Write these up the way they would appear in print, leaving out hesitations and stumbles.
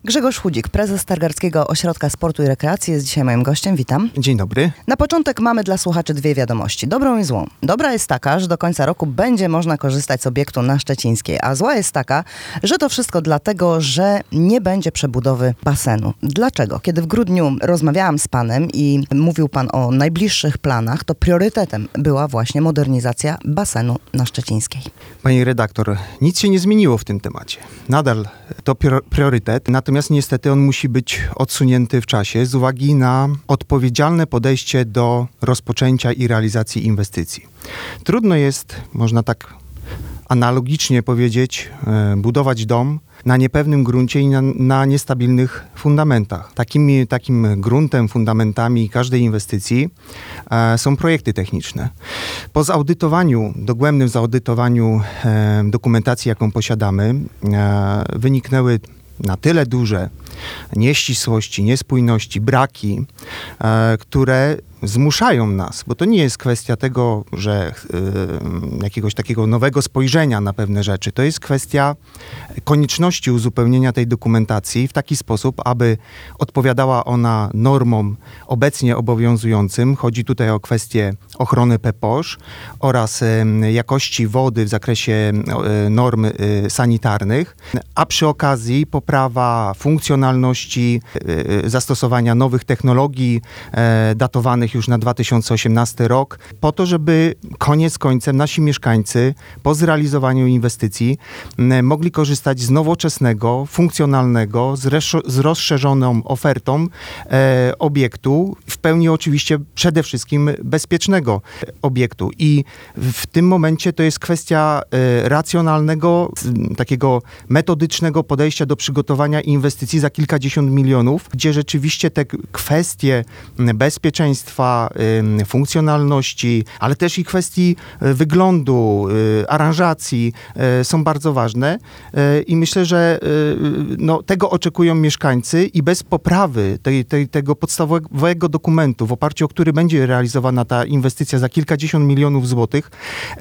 Grzegorz Chudzik, prezes Stargardzkiego Ośrodka Sportu i Rekreacji, jest dzisiaj moim gościem. Witam. Dzień dobry. Na początek mamy dla słuchaczy dwie wiadomości. Dobrą i złą. Dobra jest taka, że do końca roku będzie można korzystać z obiektu na Szczecińskiej, a zła jest taka, że to wszystko dlatego, że nie będzie przebudowy basenu. Dlaczego? Kiedy w grudniu rozmawiałam z panem i mówił pan o najbliższych planach, to priorytetem była właśnie modernizacja basenu na Szczecińskiej. Pani redaktor, nic się nie zmieniło w tym temacie. Nadal to priorytet, natomiast niestety on musi być odsunięty w czasie z uwagi na odpowiedzialne podejście do rozpoczęcia i realizacji inwestycji. Trudno jest, można tak analogicznie powiedzieć, budować dom na niepewnym gruncie i na niestabilnych fundamentach. Takim gruntem, fundamentami każdej inwestycji są projekty techniczne. Po dogłębnym zaudytowaniu dokumentacji, jaką posiadamy, wyniknęły na tyle duże nieścisłości, niespójności, braki, które zmuszają nas, bo to nie jest kwestia tego, że jakiegoś takiego nowego spojrzenia na pewne rzeczy. To jest kwestia konieczności uzupełnienia tej dokumentacji w taki sposób, aby odpowiadała ona normom obecnie obowiązującym. Chodzi tutaj o kwestię ochrony PEPOSZ oraz jakości wody w zakresie norm sanitarnych, a przy okazji poprawa funkcjonalności, zastosowania nowych technologii datowanych już na 2018 rok, po to, żeby koniec końcem nasi mieszkańcy po zrealizowaniu inwestycji mogli korzystać z nowoczesnego, funkcjonalnego, z rozszerzoną ofertą obiektu, w pełni oczywiście przede wszystkim bezpiecznego obiektu. I w tym momencie to jest kwestia racjonalnego, takiego metodycznego podejścia do przygotowania inwestycji za kilkadziesiąt milionów, gdzie rzeczywiście te kwestie bezpieczeństwa, funkcjonalności, ale też i kwestii wyglądu, aranżacji są bardzo ważne i myślę, że tego oczekują mieszkańcy i bez poprawy tego podstawowego dokumentu, w oparciu o który będzie realizowana ta inwestycja za kilkadziesiąt milionów złotych,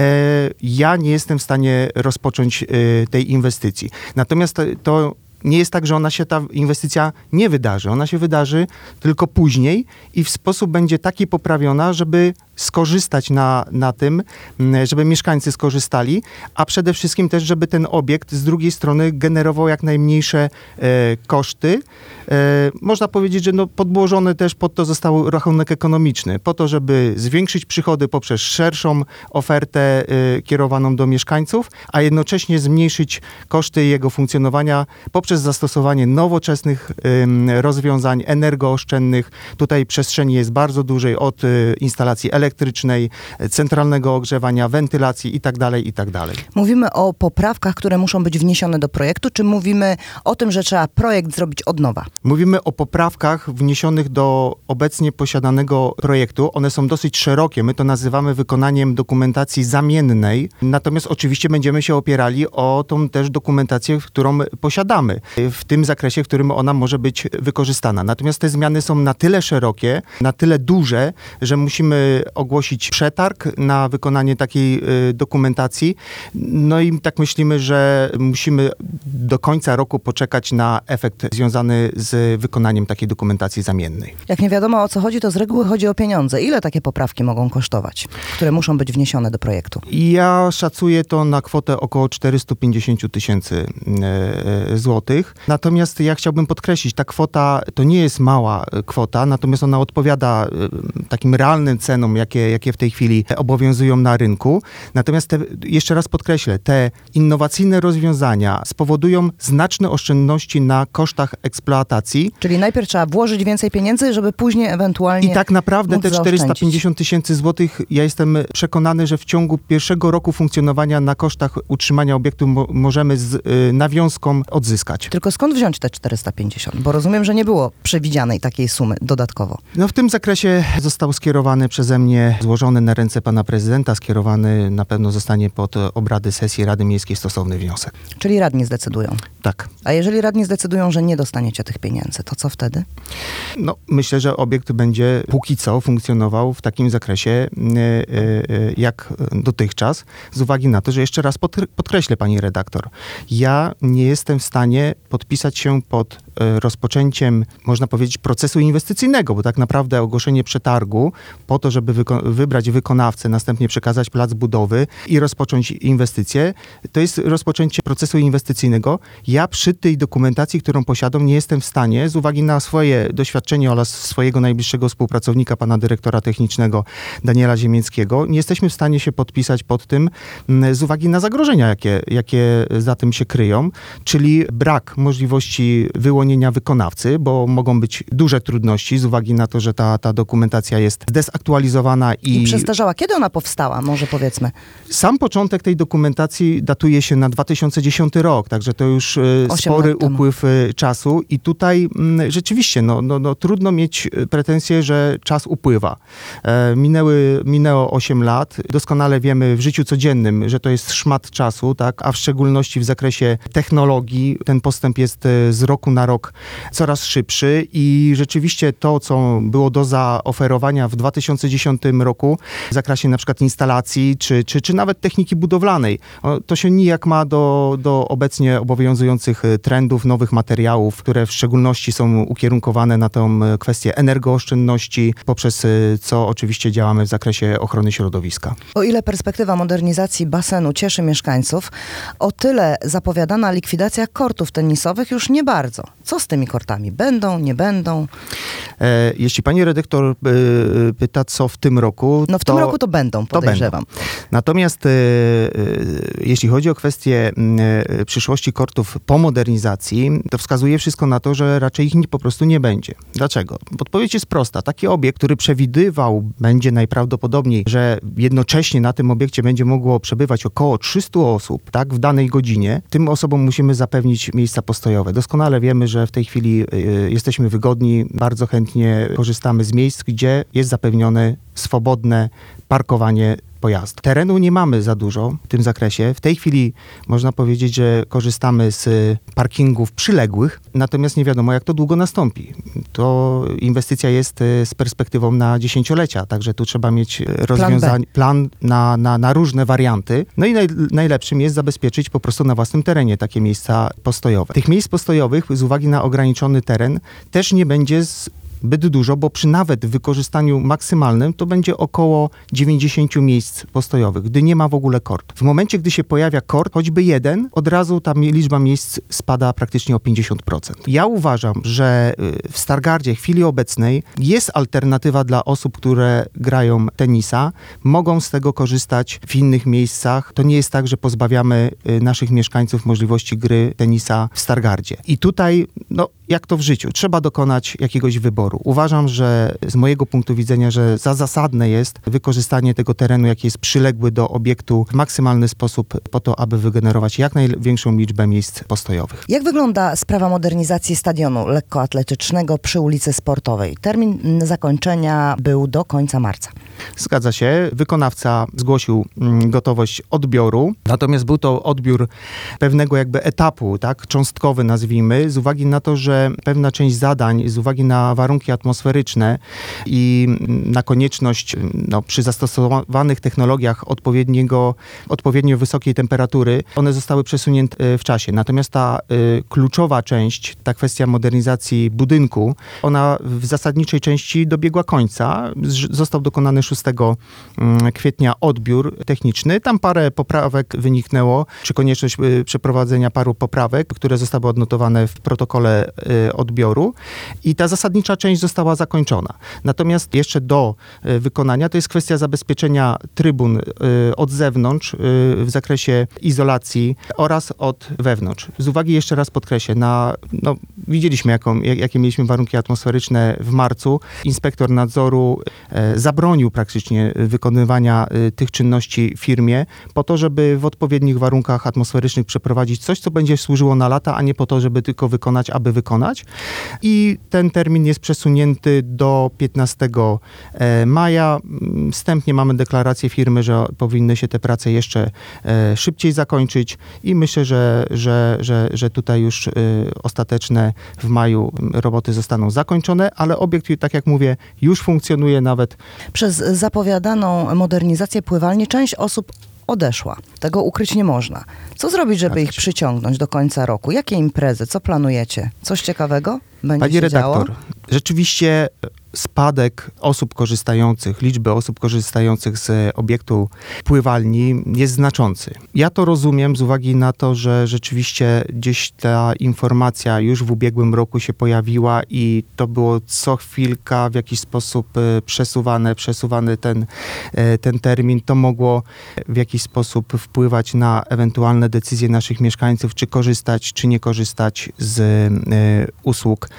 ja nie jestem w stanie rozpocząć tej inwestycji. Natomiast to nie jest tak, że ta inwestycja nie wydarzy. Ona się wydarzy tylko później i w sposób będzie taki poprawiona, żeby skorzystać na tym, żeby mieszkańcy skorzystali, a przede wszystkim też, żeby ten obiekt z drugiej strony generował jak najmniejsze koszty. Można powiedzieć, że podłożony też pod to został rachunek ekonomiczny, po to, żeby zwiększyć przychody poprzez szerszą ofertę kierowaną do mieszkańców, a jednocześnie zmniejszyć koszty jego funkcjonowania poprzez zastosowanie nowoczesnych rozwiązań energooszczędnych. Tutaj przestrzeni jest bardzo dużej, od instalacji elektrycznej, centralnego ogrzewania, wentylacji itd., itd. Mówimy o poprawkach, które muszą być wniesione do projektu, czy mówimy o tym, że trzeba projekt zrobić od nowa? Mówimy o poprawkach wniesionych do obecnie posiadanego projektu. One są dosyć szerokie. My to nazywamy wykonaniem dokumentacji zamiennej. Natomiast oczywiście będziemy się opierali o tą też dokumentację, którą posiadamy, w tym zakresie, w którym ona może być wykorzystana. Natomiast te zmiany są na tyle szerokie, na tyle duże, że musimy ogłosić przetarg na wykonanie takiej dokumentacji. No i tak myślimy, że musimy do końca roku poczekać na efekt związany z wykonaniem takiej dokumentacji zamiennej. Jak nie wiadomo, o co chodzi, to z reguły chodzi o pieniądze. Ile takie poprawki mogą kosztować, które muszą być wniesione do projektu? Ja szacuję to na kwotę około 450 tysięcy złotych. Natomiast ja chciałbym podkreślić, ta kwota to nie jest mała kwota, natomiast ona odpowiada takim realnym cenom, jakie w tej chwili obowiązują na rynku. Natomiast jeszcze raz podkreślę, te innowacyjne rozwiązania spowodują znaczne oszczędności na kosztach eksploatacji. Czyli najpierw trzeba włożyć więcej pieniędzy, żeby później ewentualnie i tak naprawdę te 450 tysięcy tysięcy złotych, ja jestem przekonany, że w ciągu pierwszego roku funkcjonowania na kosztach utrzymania obiektu możemy z nawiązką odzyskać. Tylko skąd wziąć te 450? Bo rozumiem, że nie było przewidzianej takiej sumy dodatkowo. W tym zakresie został skierowany przeze mnie, złożony na ręce pana prezydenta, skierowany na pewno zostanie pod obrady sesji Rady Miejskiej stosowny wniosek. Czyli radni zdecydują? Tak. A jeżeli radni zdecydują, że nie dostaniecie tych pieniędzy, to co wtedy? Myślę, że obiekt będzie póki co funkcjonował w takim zakresie jak dotychczas, z uwagi na to, że jeszcze raz podkreślę, pani redaktor, ja nie jestem w stanie podpisać się pod rozpoczęciem, można powiedzieć, procesu inwestycyjnego, bo tak naprawdę ogłoszenie przetargu po to, żeby wybrać wykonawcę, następnie przekazać plac budowy i rozpocząć inwestycje, to jest rozpoczęcie procesu inwestycyjnego. Ja przy tej dokumentacji, którą posiadam, nie jestem w stanie, z uwagi na swoje doświadczenie oraz swojego najbliższego współpracownika, pana dyrektora technicznego Daniela Ziemieckiego, nie jesteśmy w stanie się podpisać pod tym z uwagi na zagrożenia, jakie za tym się kryją, czyli brak możliwości wyłonienia wykonawcy, bo mogą być duże trudności z uwagi na to, że ta dokumentacja jest zdezaktualizowana I przestarzała. Kiedy ona powstała, może powiedzmy? Sam początek tej dokumentacji datuje się na 2010 rok, także to już spory upływ czasu i tutaj rzeczywiście trudno mieć pretensje, że czas upływa. Minęło 8 lat. Doskonale wiemy w życiu codziennym, że to jest szmat czasu, tak? A w szczególności w zakresie technologii ten postęp jest z roku na rok coraz szybszy i rzeczywiście to, co było do zaoferowania w 2010 roku w zakresie na przykład instalacji czy nawet techniki budowlanej, to się nijak ma do obecnie obowiązujących trendów, nowych materiałów, które w szczególności są ukierunkowane na tą kwestię energooszczędności, poprzez co oczywiście działamy w zakresie ochrony środowiska. O ile perspektywa modernizacji basenu cieszy mieszkańców, o tyle zapowiadana likwidacja kortów tenisowych już nie bardzo. Co z tymi kortami? Będą, nie będą? Jeśli pani redaktor pyta, co w tym roku... W tym roku to będą, podejrzewam. Będą. Natomiast jeśli chodzi o kwestię przyszłości kortów po modernizacji, to wskazuje wszystko na to, że raczej ich po prostu nie będzie. Dlaczego? Odpowiedź jest prosta. Taki obiekt, który przewidywał będzie najprawdopodobniej, że jednocześnie na tym obiekcie będzie mogło przebywać około 300 osób, tak, w danej godzinie, tym osobom musimy zapewnić miejsca postojowe. Doskonale wiemy, że w tej chwili jesteśmy wygodni, bardzo chętnie korzystamy z miejsc, gdzie jest zapewnione swobodne parkowanie pojazdu. Terenu nie mamy za dużo w tym zakresie. W tej chwili można powiedzieć, że korzystamy z parkingów przyległych, natomiast nie wiadomo, jak to długo nastąpi. To inwestycja jest z perspektywą na dziesięciolecia, także tu trzeba mieć plan na różne warianty. No i najlepszym jest zabezpieczyć po prostu na własnym terenie takie miejsca postojowe. Tych miejsc postojowych z uwagi na ograniczony teren też nie będzie zbyt dużo, bo przy nawet wykorzystaniu maksymalnym to będzie około 90 miejsc postojowych, gdy nie ma w ogóle kortu. W momencie, gdy się pojawia kort, choćby jeden, od razu ta liczba miejsc spada praktycznie o 50%. Ja uważam, że w Stargardzie w chwili obecnej jest alternatywa dla osób, które grają tenisa, mogą z tego korzystać w innych miejscach. To nie jest tak, że pozbawiamy naszych mieszkańców możliwości gry tenisa w Stargardzie. I tutaj, jak to w życiu, trzeba dokonać jakiegoś wyboru. Uważam, że z mojego punktu widzenia, że za zasadne jest wykorzystanie tego terenu, jaki jest przyległy do obiektu w maksymalny sposób po to, aby wygenerować jak największą liczbę miejsc postojowych. Jak wygląda sprawa modernizacji stadionu lekkoatletycznego przy ulicy Sportowej? Termin zakończenia był do końca marca. Zgadza się. Wykonawca zgłosił gotowość odbioru, natomiast był to odbiór pewnego jakby etapu, tak, cząstkowy nazwijmy, z uwagi na to, że pewna część zadań, z uwagi na warunki atmosferyczne i na konieczność przy zastosowanych technologiach odpowiednio wysokiej temperatury, one zostały przesunięte w czasie. Natomiast ta kluczowa część, ta kwestia modernizacji budynku, ona w zasadniczej części dobiegła końca. Został dokonany 6 kwietnia odbiór techniczny. Tam parę poprawek wyniknęło, czy konieczność przeprowadzenia paru poprawek, które zostały odnotowane w protokole odbioru i ta zasadnicza część została zakończona. Natomiast jeszcze do wykonania to jest kwestia zabezpieczenia trybun od zewnątrz w zakresie izolacji oraz od wewnątrz. Z uwagi, jeszcze raz podkreślę, widzieliśmy jakie mieliśmy warunki atmosferyczne w marcu. Inspektor nadzoru zabronił praktycznie wykonywania tych czynności firmie po to, żeby w odpowiednich warunkach atmosferycznych przeprowadzić coś, co będzie służyło na lata, a nie po to, żeby tylko wykonać, aby wykonać. I ten termin jest przesunięty do 15 maja. Wstępnie mamy deklarację firmy, że powinny się te prace jeszcze szybciej zakończyć i myślę, że tutaj już ostateczne w maju roboty zostaną zakończone, ale obiekt, tak jak mówię, już funkcjonuje nawet. Przez zapowiadaną modernizację pływalni część osób odeszła. Tego ukryć nie można. Co zrobić, żeby ich przyciągnąć do końca roku? Jakie imprezy? Co planujecie? Coś ciekawego będzie Pani się redaktor, działo? rzeczywiście spadek osób korzystających, liczby osób korzystających z obiektu pływalni jest znaczący. Ja to rozumiem z uwagi na to, że rzeczywiście gdzieś ta informacja już w ubiegłym roku się pojawiła i to było co chwilka w jakiś sposób przesuwany ten termin. To mogło w jakiś sposób wpływać na ewentualne decyzje naszych mieszkańców, czy korzystać, czy nie korzystać z usług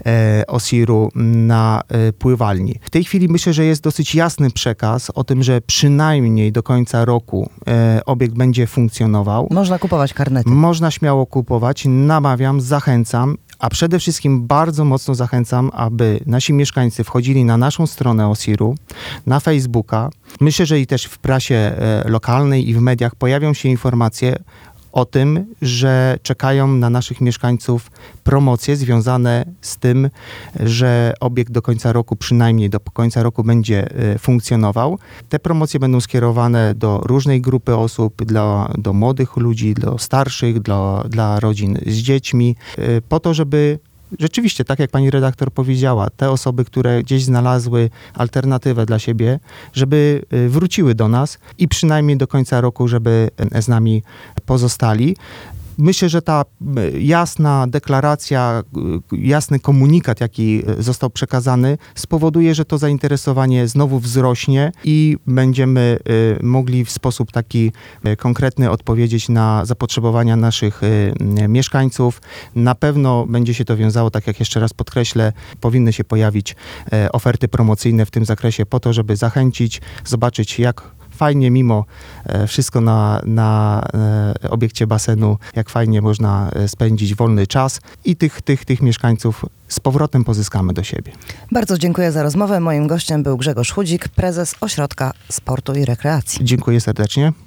OSIR-u na pływalni. W tej chwili myślę, że jest dosyć jasny przekaz o tym, że przynajmniej do końca roku obiekt będzie funkcjonował. Można kupować karnety. Można śmiało kupować. Namawiam, zachęcam, a przede wszystkim bardzo mocno zachęcam, aby nasi mieszkańcy wchodzili na naszą stronę OSIR-u, na Facebooka. Myślę, że i też w prasie lokalnej i w mediach pojawią się informacje o tym, że czekają na naszych mieszkańców promocje związane z tym, że obiekt do końca roku, przynajmniej do końca roku będzie funkcjonował. Te promocje będą skierowane do różnej grupy osób, do młodych ludzi, do starszych, dla rodzin z dziećmi, po to, żeby rzeczywiście, tak jak pani redaktor powiedziała, te osoby, które gdzieś znalazły alternatywę dla siebie, żeby wróciły do nas i przynajmniej do końca roku, żeby z nami pozostali. Myślę, że ta jasna deklaracja, jasny komunikat, jaki został przekazany, spowoduje, że to zainteresowanie znowu wzrośnie i będziemy mogli w sposób taki konkretny odpowiedzieć na zapotrzebowania naszych mieszkańców. Na pewno będzie się to wiązało, tak jak jeszcze raz podkreślę, powinny się pojawić oferty promocyjne w tym zakresie po to, żeby zachęcić, zobaczyć jak fajnie mimo wszystko na obiekcie basenu, jak fajnie można spędzić wolny czas i tych mieszkańców z powrotem pozyskamy do siebie. Bardzo dziękuję za rozmowę. Moim gościem był Grzegorz Chudzik, prezes Ośrodka Sportu i Rekreacji. Dziękuję serdecznie.